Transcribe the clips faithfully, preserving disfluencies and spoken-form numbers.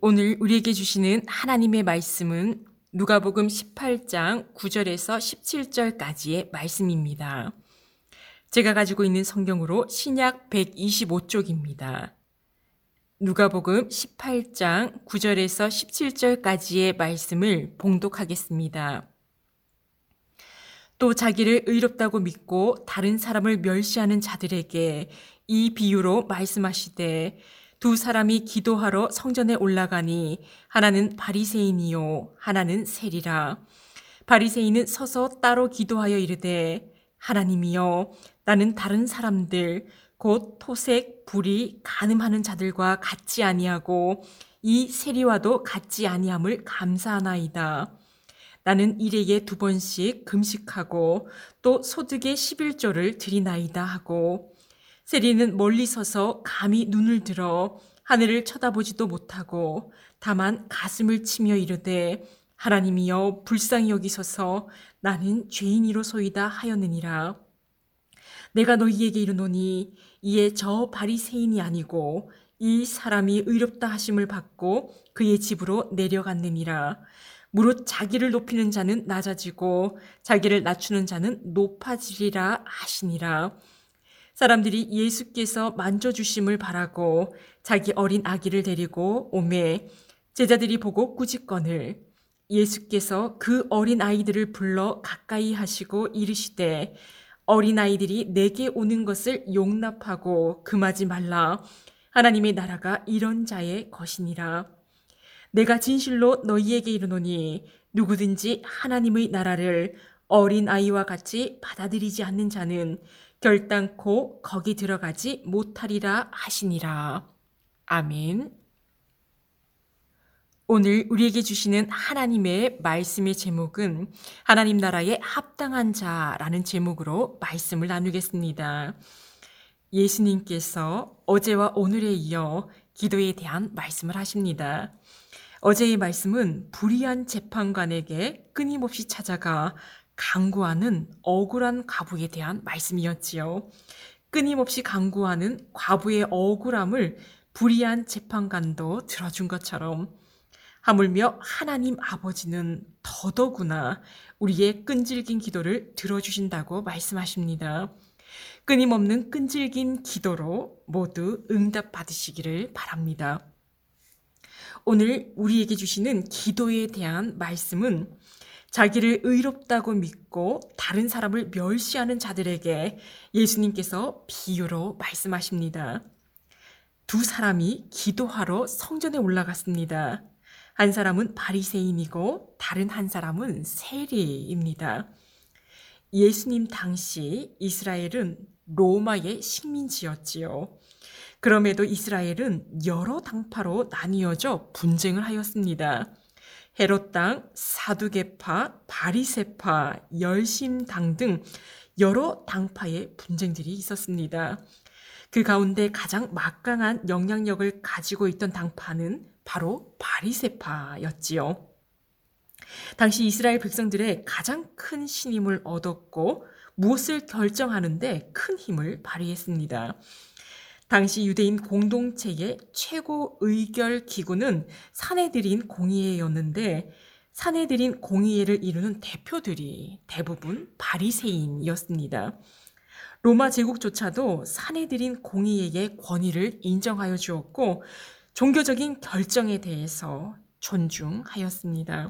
오늘 우리에게 주시는 하나님의 말씀은 누가복음 십팔 장 구 절에서 십칠 절까지의 말씀입니다. 제가 가지고 있는 성경으로 신약 백이십오 쪽입니다. 누가복음 십팔 장 구 절에서 십칠 절까지의 말씀을 봉독하겠습니다. 또 자기를 의롭다고 믿고 다른 사람을 멸시하는 자들에게 이 비유로 말씀하시되 두 사람이 기도하러 성전에 올라가니 하나는 바리새인이요 하나는 세리라. 바리새인은 서서 따로 기도하여 이르되 하나님이여 나는 다른 사람들 곧 토색, 불의, 간음하는 자들과 같지 아니하고 이 세리와도 같지 아니함을 감사하나이다. 나는 일해에 두 번씩 금식하고 또 소득의 십일조를 드리나이다 하고 세리는 멀리 서서 감히 눈을 들어 하늘을 쳐다보지도 못하고 다만 가슴을 치며 이르되 하나님이여 불쌍히 여기소서 나는 죄인이로소이다 하였느니라. 내가 너희에게 이르노니 이에 저 바리새인이 아니고 이 사람이 의롭다 하심을 받고 그의 집으로 내려갔느니라. 무릇 자기를 높이는 자는 낮아지고 자기를 낮추는 자는 높아지리라 하시니라. 사람들이 예수께서 만져주심을 바라고 자기 어린 아기를 데리고 오매 제자들이 보고 꾸짖거늘 예수께서 그 어린 아이들을 불러 가까이 하시고 이르시되 어린 아이들이 내게 오는 것을 용납하고 금하지 말라. 하나님의 나라가 이런 자의 것이니라. 내가 진실로 너희에게 이르노니 누구든지 하나님의 나라를 어린 아이와 같이 받아들이지 않는 자는 결단코 거기 들어가지 못하리라 하시니라. 아멘. 오늘 우리에게 주시는 하나님의 말씀의 제목은 하나님 나라에 합당한 자라는 제목으로 말씀을 나누겠습니다. 예수님께서 어제와 오늘에 이어 기도에 대한 말씀을 하십니다. 어제의 말씀은 불의한 재판관에게 끊임없이 찾아가 강구하는 억울한 과부에 대한 말씀이었지요. 끊임없이 강구하는 과부의 억울함을 불의한 재판관도 들어준 것처럼 하물며 하나님 아버지는 더더구나 우리의 끈질긴 기도를 들어주신다고 말씀하십니다. 끊임없는 끈질긴 기도로 모두 응답받으시기를 바랍니다. 오늘 우리에게 주시는 기도에 대한 말씀은 자기를 의롭다고 믿고 다른 사람을 멸시하는 자들에게 예수님께서 비유로 말씀하십니다. 두 사람이 기도하러 성전에 올라갔습니다. 한 사람은 바리새인이고 다른 한 사람은 세리입니다. 예수님 당시 이스라엘은 로마의 식민지였지요. 그럼에도 이스라엘은 여러 당파로 나뉘어져 분쟁을 하였습니다. 헤롯당, 사두개파, 바리새파, 열심당 등 여러 당파의 분쟁들이 있었습니다. 그 가운데 가장 막강한 영향력을 가지고 있던 당파는 바로 바리새파였지요. 당시 이스라엘 백성들의 가장 큰 신임을 얻었고 무엇을 결정하는데 큰 힘을 발휘했습니다. 당시 유대인 공동체의 최고 의결 기구는 사내들인 공의회였는데 사내들인 공의회를 이루는 대표들이 대부분 바리새인이었습니다. 로마 제국조차도 사내들인 공의회의 권위를 인정하여 주었고 종교적인 결정에 대해서 존중하였습니다.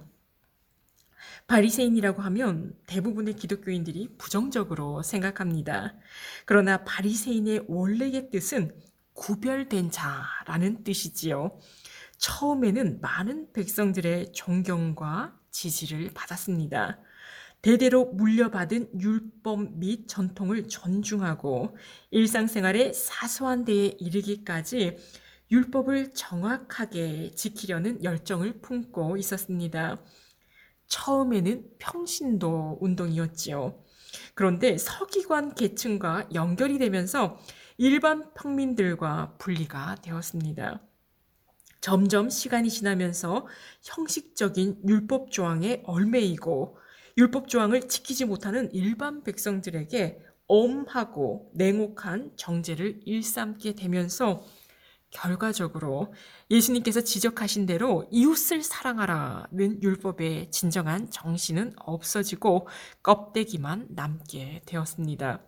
바리새인이라고 하면 대부분의 기독교인들이 부정적으로 생각합니다. 그러나 바리새인의 원래의 뜻은 구별된 자라는 뜻이지요. 처음에는 많은 백성들의 존경과 지지를 받았습니다. 대대로 물려받은 율법 및 전통을 존중하고 일상생활의 사소한 데에 이르기까지 율법을 정확하게 지키려는 열정을 품고 있었습니다. 처음에는 평신도 운동이었지요. 그런데 서기관 계층과 연결이 되면서 일반 평민들과 분리가 되었습니다. 점점 시간이 지나면서 형식적인 율법 조항에 얽매이고 율법 조항을 지키지 못하는 일반 백성들에게 엄하고 냉혹한 정죄를 일삼게 되면서 결과적으로 예수님께서 지적하신 대로 이웃을 사랑하라는 율법의 진정한 정신은 없어지고 껍데기만 남게 되었습니다.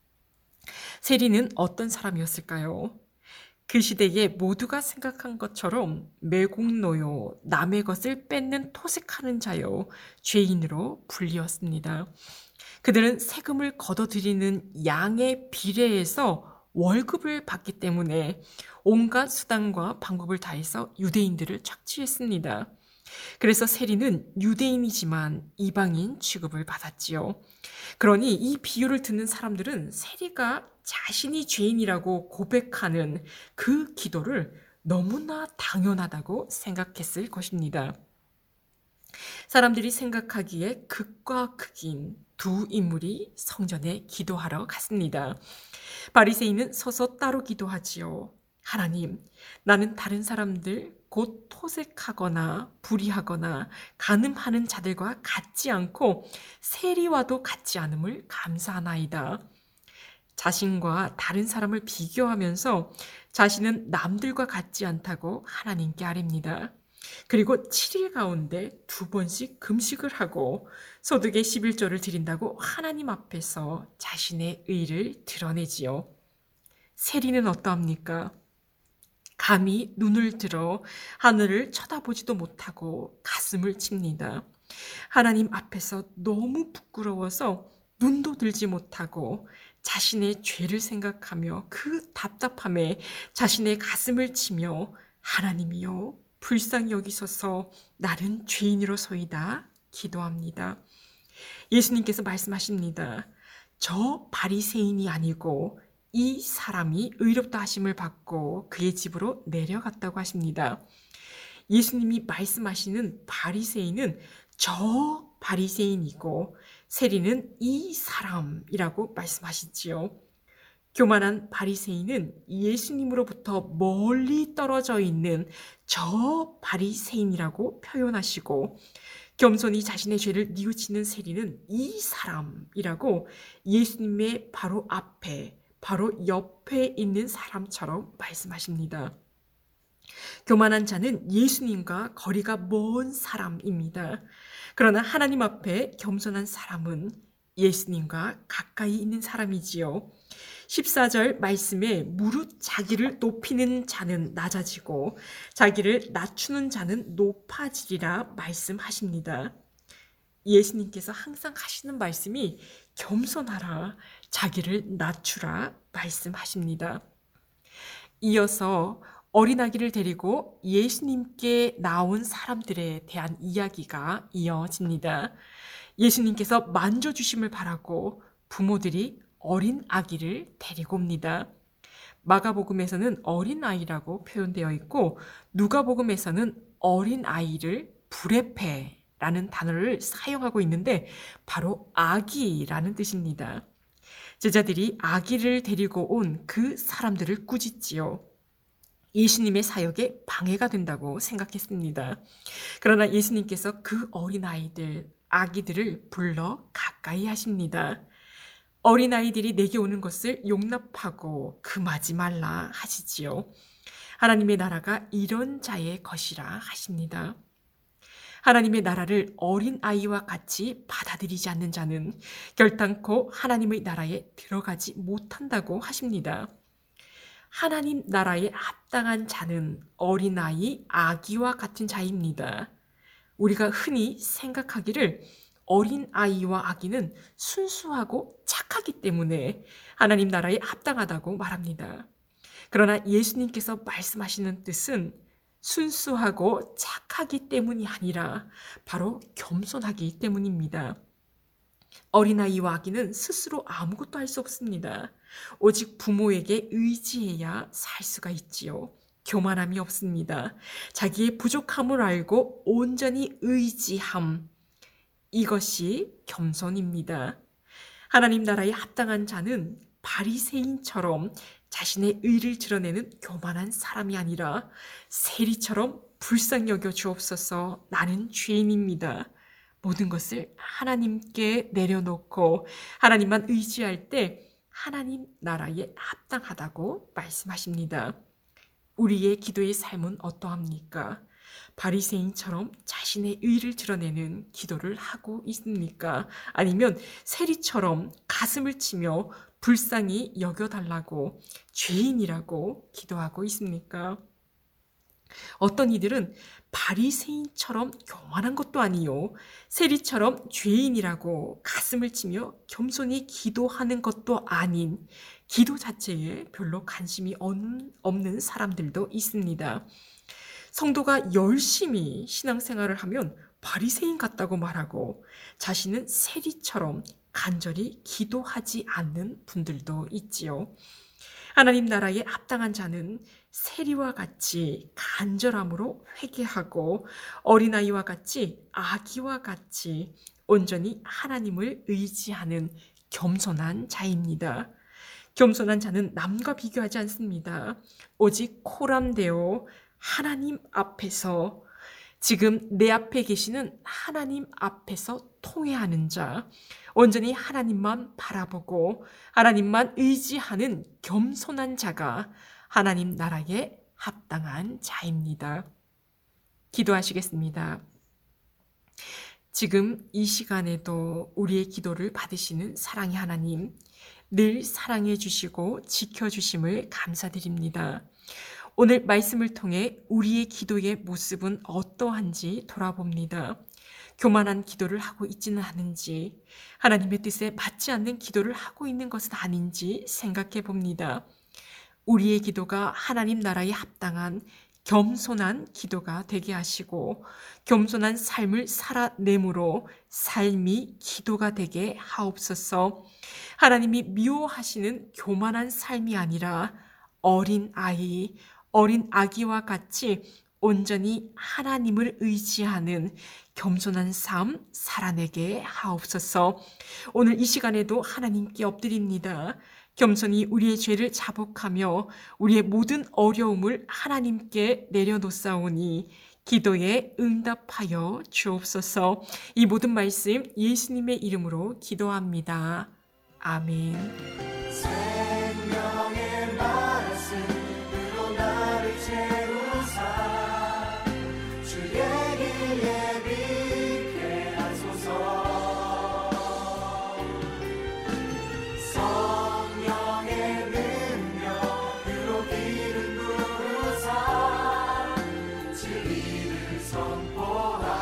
세리는 어떤 사람이었을까요? 그 시대에 모두가 생각한 것처럼 매국노요, 남의 것을 뺏는 토색하는 자요, 죄인으로 불리웠습니다. 그들은 세금을 걷어들이는 양의 비례에서 월급을 받기 때문에 온갖 수단과 방법을 다해서 유대인들을 착취했습니다. 그래서 세리는 유대인이지만 이방인 취급을 받았지요. 그러니 이 비유를 듣는 사람들은 세리가 자신이 죄인이라고 고백하는 그 기도를 너무나 당연하다고 생각했을 것입니다. 사람들이 생각하기에 극과 극인 두 인물이 성전에 기도하러 갔습니다. 바리새인은 서서 따로 기도하지요. 하나님, 나는 다른 사람들 곧 토색하거나 불의하거나 간음하는 자들과 같지 않고 세리와도 같지 않음을 감사하나이다. 자신과 다른 사람을 비교하면서 자신은 남들과 같지 않다고 하나님께 아뢰입니다. 그리고 칠 일 가운데 두 번씩 금식을 하고 소득의 십일조를 드린다고 하나님 앞에서 자신의 의를 드러내지요. 세리는 어떠합니까? 감히 눈을 들어 하늘을 쳐다보지도 못하고 가슴을 칩니다. 하나님 앞에서 너무 부끄러워서 눈도 들지 못하고 자신의 죄를 생각하며 그 답답함에 자신의 가슴을 치며 하나님이여 불쌍히 여기소서 나는 죄인으로소이다 기도합니다. 예수님께서 말씀하십니다. 저 바리새인이 아니고 이 사람이 의롭다 하심을 받고 그의 집으로 내려갔다고 하십니다. 예수님이 말씀하시는 바리새인은 저 바리새인이고 세리는 이 사람이라고 말씀하시지요. 교만한 바리새인은 예수님으로부터 멀리 떨어져 있는 저 바리새인이라고 표현하시고 겸손히 자신의 죄를 뉘우치는 세리는 이 사람이라고 예수님의 바로 앞에 바로 옆에 있는 사람처럼 말씀하십니다. 교만한 자는 예수님과 거리가 먼 사람입니다. 그러나 하나님 앞에 겸손한 사람은 예수님과 가까이 있는 사람이지요. 십사 절 말씀에 무릇 자기를 높이는 자는 낮아지고 자기를 낮추는 자는 높아지리라 말씀하십니다. 예수님께서 항상 하시는 말씀이 겸손하라, 자기를 낮추라 말씀하십니다. 이어서 어린아기를 데리고 예수님께 나온 사람들에 대한 이야기가 이어집니다. 예수님께서 만져주심을 바라고 부모들이 어린 아기를 데리고 옵니다. 마가복음에서는 어린아이라고 표현되어 있고 누가복음에서는 어린아이를 브레페라는 단어를 사용하고 있는데 바로 아기라는 뜻입니다. 제자들이 아기를 데리고 온 그 사람들을 꾸짖지요. 예수님의 사역에 방해가 된다고 생각했습니다. 그러나 예수님께서 그 어린아이들, 아기들을 불러 가까이 하십니다. 어린아이들이 내게 오는 것을 용납하고 금하지 말라 하시지요. 하나님의 나라가 이런 자의 것이라 하십니다. 하나님의 나라를 어린아이와 같이 받아들이지 않는 자는 결단코 하나님의 나라에 들어가지 못한다고 하십니다. 하나님 나라에 합당한 자는 어린아이, 아기와 같은 자입니다. 우리가 흔히 생각하기를 어린아이와 아기는 순수하고 착하기 때문에 하나님 나라에 합당하다고 말합니다. 그러나 예수님께서 말씀하시는 뜻은 순수하고 착하기 때문이 아니라 바로 겸손하기 때문입니다. 어린아이와 아기는 스스로 아무것도 할 수 없습니다. 오직 부모에게 의지해야 살 수가 있지요. 교만함이 없습니다. 자기의 부족함을 알고 온전히 의지함. 이것이 겸손입니다. 하나님 나라에 합당한 자는 바리새인처럼 자신의 의를 드러내는 교만한 사람이 아니라 세리처럼 불쌍히 여겨 주옵소서 나는 죄인입니다. 모든 것을 하나님께 내려놓고 하나님만 의지할 때 하나님 나라에 합당하다고 말씀하십니다. 우리의 기도의 삶은 어떠합니까? 바리새인처럼 자신의 의를 드러내는 기도를 하고 있습니까? 아니면 세리처럼 가슴을 치며 불쌍히 여겨달라고 죄인이라고 기도하고 있습니까? 어떤 이들은 바리새인처럼 교만한 것도 아니요 세리처럼 죄인이라고 가슴을 치며 겸손히 기도하는 것도 아닌 기도 자체에 별로 관심이 없는 사람들도 있습니다. 성도가 열심히 신앙생활을 하면 바리새인 같다고 말하고 자신은 세리처럼 간절히 기도하지 않는 분들도 있지요. 하나님 나라에 합당한 자는 세리와 같이 간절함으로 회개하고 어린아이와 같이 아기와 같이 온전히 하나님을 의지하는 겸손한 자입니다. 겸손한 자는 남과 비교하지 않습니다. 오직 코람되어 하나님 앞에서 지금 내 앞에 계시는 하나님 앞에서 통회하는 자, 온전히 하나님만 바라보고 하나님만 의지하는 겸손한 자가 하나님 나라에 합당한 자입니다. 기도하시겠습니다. 지금 이 시간에도 우리의 기도를 받으시는 사랑의 하나님, 늘 사랑해 주시고 지켜주심을 감사드립니다. 오늘 말씀을 통해 우리의 기도의 모습은 어떠한지 돌아봅니다. 교만한 기도를 하고 있지는 않은지, 하나님의 뜻에 맞지 않는 기도를 하고 있는 것은 아닌지 생각해 봅니다. 우리의 기도가 하나님 나라에 합당한 겸손한 기도가 되게 하시고 겸손한 삶을 살아내므로 삶이 기도가 되게 하옵소서. 하나님이 미워하시는 교만한 삶이 아니라 어린 아이, 어린 아기와 같이 온전히 하나님을 의지하는 겸손한 삶 살아내게 하옵소서. 오늘 이 시간에도 하나님께 엎드립니다. 겸손히 우리의 죄를 자복하며 우리의 모든 어려움을 하나님께 내려놓사오니 기도에 응답하여 주옵소서. 이 모든 말씀 예수님의 이름으로 기도합니다. 아멘. 생명의 말씀으로 나를 채우사 주의 길에 비게 하소서. 성령의 능력으로 기름 부으사 진리를 선포하소서.